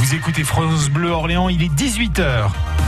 Vous écoutez France Bleu Orléans, il est 18h.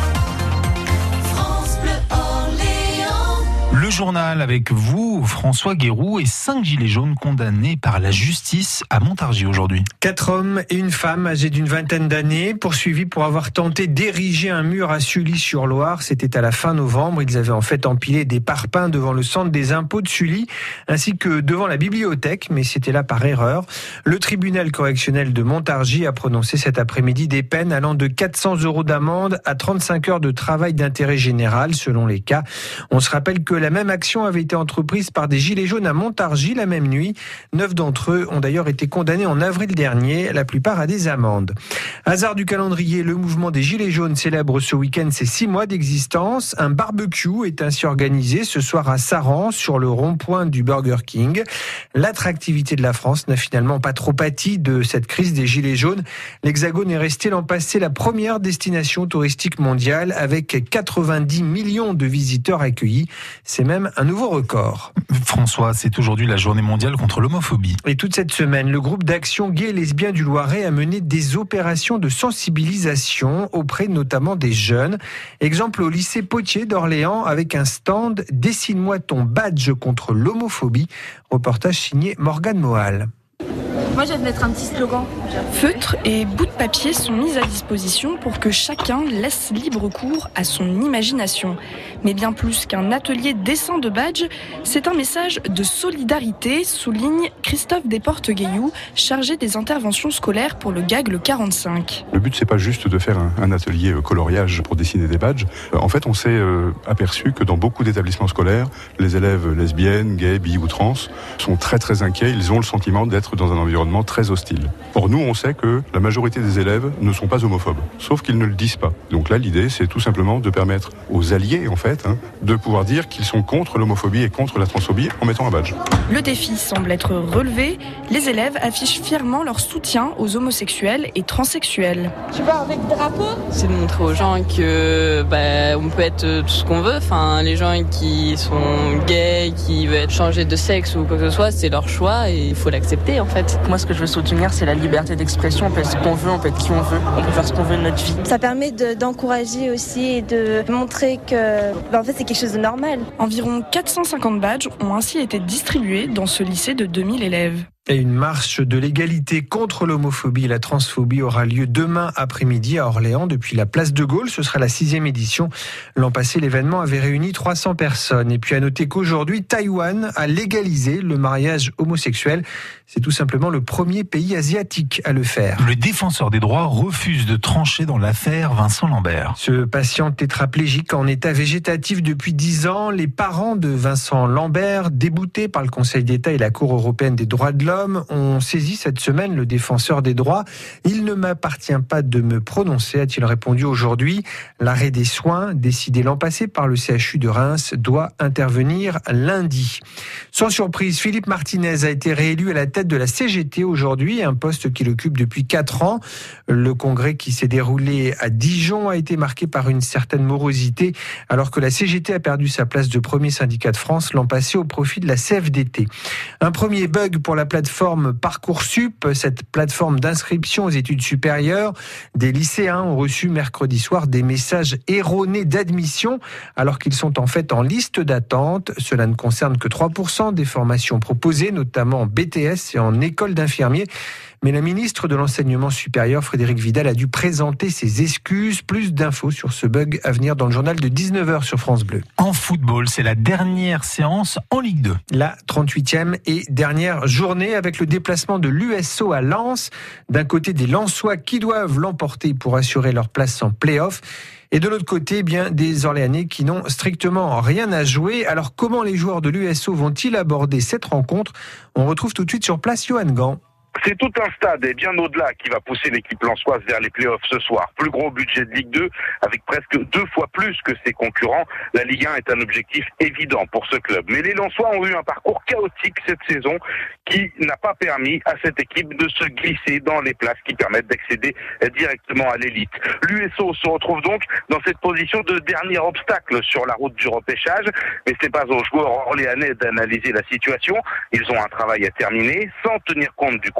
Le journal avec vous, François Guéroux, et 5 gilets jaunes condamnés par la justice à Montargis aujourd'hui. 4 hommes et une femme âgés d'une vingtaine d'années, poursuivis pour avoir tenté d'ériger un mur à Sully-sur-Loire. C'était à la fin novembre. Ils avaient en fait empilé des parpaings devant le centre des impôts de Sully, ainsi que devant la bibliothèque, mais c'était là par erreur. Le tribunal correctionnel de Montargis a prononcé cet après-midi des peines allant de 400 € d'amende à 35 heures de travail d'intérêt général, selon les cas. On se rappelle que la même action avait été entreprise par des gilets jaunes à Montargis la même nuit. 9 d'entre eux ont d'ailleurs été condamnés en avril dernier, la plupart à des amendes. Hasard du calendrier, le mouvement des gilets jaunes célèbre ce week-end ses 6 mois d'existence. Un barbecue est ainsi organisé ce soir à Saran, sur le rond-point du Burger King. L'attractivité de la France n'a finalement pas trop pâti de cette crise des gilets jaunes. L'Hexagone est resté l'an passé la première destination touristique mondiale avec 90 millions de visiteurs accueillis. C'est même un nouveau record. François, c'est aujourd'hui la journée mondiale contre l'homophobie. Et toute cette semaine, le groupe d'action gay et lesbien du Loiret a mené des opérations de sensibilisation auprès notamment des jeunes. Exemple au lycée Potier d'Orléans avec un stand « Dessine-moi ton badge contre l'homophobie ». Reportage signé Morgane Mohal. Moi, je vais mettre un petit slogan. Feutres et bouts de papier sont mis à disposition pour que chacun laisse libre cours à son imagination. Mais bien plus qu'un atelier dessin de badge, c'est un message de solidarité, souligne Christophe Desportes-Gaillou, chargé des interventions scolaires pour le GAG 45. Le but, c'est pas juste de faire un atelier coloriage pour dessiner des badges. En fait, on s'est aperçu que dans beaucoup d'établissements scolaires, les élèves lesbiennes, gays, bi ou trans sont très très inquiets. Ils ont le sentiment d'être dans un environnement très hostile. Or, nous, on sait que la majorité des élèves ne sont pas homophobes, sauf qu'ils ne le disent pas. Donc là, l'idée, c'est tout simplement de permettre aux alliés, en fait, de pouvoir dire qu'ils sont contre l'homophobie et contre la transphobie en mettant un badge. Le défi semble être relevé. Les élèves affichent fièrement leur soutien aux homosexuels et transsexuels. Tu vas avec le drapeau ? C'est de montrer aux gens que on peut être tout ce qu'on veut. Enfin, les gens qui sont gays, qui veulent changer de sexe ou quoi que ce soit, c'est leur choix et il faut l'accepter, en fait. Moi, ce que je veux soutenir, c'est la liberté d'expression. On peut être ce qu'on veut, on peut être qui on veut. On peut faire ce qu'on veut de notre vie. Ça permet d'encourager aussi et de montrer que en fait, c'est quelque chose de normal. Environ 450 badges ont ainsi été distribués dans ce lycée de 2000 élèves. Et une marche de l'égalité contre l'homophobie et la transphobie aura lieu demain après-midi à Orléans depuis la place de Gaulle. Ce sera la 6e édition. L'an passé, l'événement avait réuni 300 personnes. Et puis à noter qu'aujourd'hui, Taïwan a légalisé le mariage homosexuel. C'est tout simplement le premier pays asiatique à le faire. Le défenseur des droits refuse de trancher dans l'affaire Vincent Lambert. Ce patient tétraplégique en état végétatif depuis 10 ans, les parents de Vincent Lambert, déboutés par le Conseil d'État et la Cour européenne des droits de l'homme, ont saisi cette semaine le défenseur des droits. Il ne m'appartient pas de me prononcer, a-t-il répondu aujourd'hui. L'arrêt des soins, décidé l'an passé par le CHU de Reims, doit intervenir lundi. Sans surprise, Philippe Martinez a été réélu à la tête de la CGT aujourd'hui, un poste qu'il occupe depuis 4 ans. Le congrès qui s'est déroulé à Dijon a été marqué par une certaine morosité, alors que la CGT a perdu sa place de premier syndicat de France l'an passé au profit de la CFDT. Un premier bug pour la plateforme Parcoursup, cette plateforme d'inscription aux études supérieures. Des lycéens ont reçu mercredi soir des messages erronés d'admission, alors qu'ils sont en fait en liste d'attente. Cela ne concerne que 3% des formations proposées, notamment en BTS et en école d'infirmiers. Mais la ministre de l'Enseignement supérieur, Frédérique Vidal, a dû présenter ses excuses. Plus d'infos sur ce bug à venir dans le journal de 19h sur France Bleu. En football, c'est la dernière séance en Ligue 2. La 38e et dernière journée avec le déplacement de l'USO à Lens. D'un côté, des Lensois qui doivent l'emporter pour assurer leur place en play-off. Et de l'autre côté, des Orléanais qui n'ont strictement rien à jouer. Alors comment les joueurs de l'USO vont-ils aborder cette rencontre ? On retrouve tout de suite sur place Johan Gant. C'est tout un stade et bien au-delà qui va pousser l'équipe lensoise vers les playoffs ce soir. Plus gros budget de Ligue 2 avec presque 2 fois plus que ses concurrents. La Ligue 1 est un objectif évident pour ce club. Mais les Lensois ont eu un parcours chaotique cette saison qui n'a pas permis à cette équipe de se glisser dans les places qui permettent d'accéder directement à l'élite. L'USO se retrouve donc dans cette position de dernier obstacle sur la route du repêchage. Mais ce n'est pas aux joueurs orléanais d'analyser la situation. Ils ont un travail à terminer sans tenir compte du contexte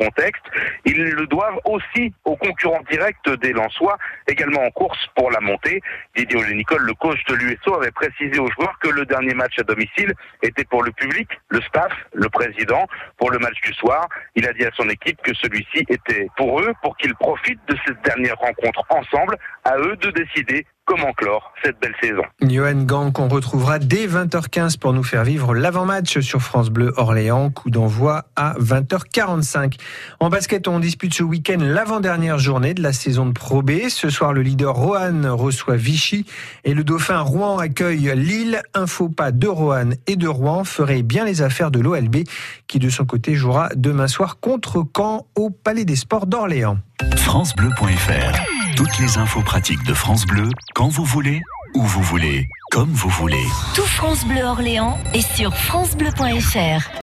contexte. Ils le doivent aussi aux concurrents directs des Lensois, également en course pour la montée. Didier Olé-Nicole, le coach de l'USO, avait précisé aux joueurs que le dernier match à domicile était pour le public, le staff, le président. Pour le match du soir, il a dit à son équipe que celui-ci était pour eux, pour qu'ils profitent de cette dernière rencontre ensemble, à eux de décider comment clore cette belle saison. Johan Gang, qu'on retrouvera dès 20h15 pour nous faire vivre l'avant-match sur France Bleu Orléans, coup d'envoi à 20h45. En basket, on dispute ce week-end l'avant-dernière journée de la saison de Pro B. Ce soir, le leader Roanne reçoit Vichy et le dauphin Rouen accueille Lille. Un faux pas de Roanne et de Rouen ferait bien les affaires de l'OLB qui de son côté jouera demain soir contre Caen au Palais des Sports d'Orléans. FranceBleu.fr. Toutes les infos pratiques de France Bleu, quand vous voulez, où vous voulez, comme vous voulez. Tout France Bleu Orléans est sur FranceBleu.fr.